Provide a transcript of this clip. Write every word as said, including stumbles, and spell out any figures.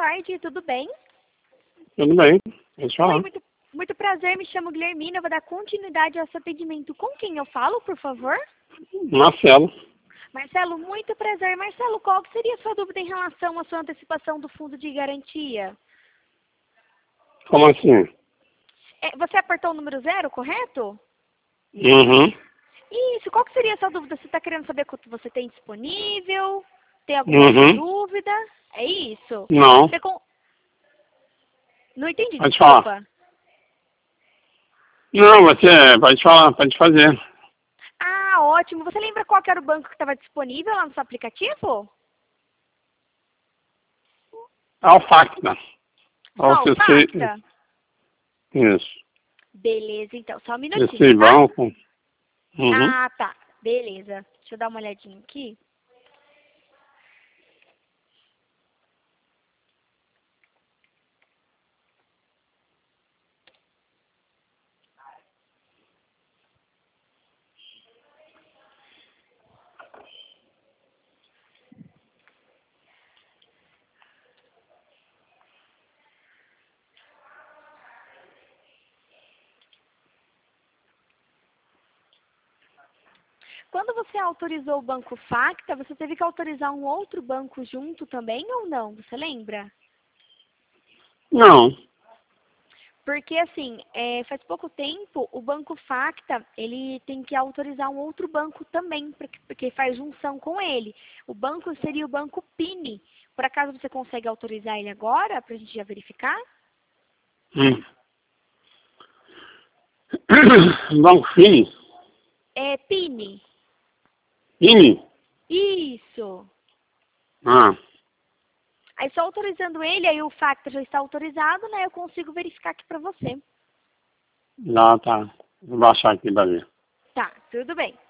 tarde, tudo bem? Tudo bem, pode falar. Oi, muito, muito prazer, me chamo Guilhermina, eu vou dar continuidade ao seu atendimento. Com quem eu falo, por favor? Marcelo. Marcelo, muito prazer. Marcelo, qual que seria a sua dúvida em relação à sua antecipação do fundo de garantia? Como assim? É, você apertou o número zero, correto? Uhum. Isso, qual que seria a sua dúvida? Você está querendo saber quanto você tem disponível? Tem alguma outra Uhum. dúvida? É isso? Não, Você com... Não entendi, pode desculpa. falar. Não, você pode falar, pode fazer. Ah, ótimo. Você lembra qual que era o banco que estava disponível lá no seu aplicativo? Alfacta. Só o O C C. Facta? Isso. Beleza, então. Só um minutinho, Esse tá? banco. Uhum. Ah, tá. Beleza. Deixa eu dar uma olhadinha aqui. Quando você autorizou o banco Facta, você teve que autorizar um outro banco junto também ou não? Você lembra? Não. Porque, assim, é, faz pouco tempo, o banco Facta, ele tem que autorizar um outro banco também, porque, porque faz junção com ele. O banco seria o banco Pini. Por acaso você consegue autorizar ele agora, para a gente já verificar? Hum. Banco Fini. É Pini. Fini. Isso. Ah, Aí só autorizando ele, aí o Facta já está autorizado, né? Eu consigo verificar aqui para você. já tá. Vou baixar aqui pra ver. Tá, tudo bem.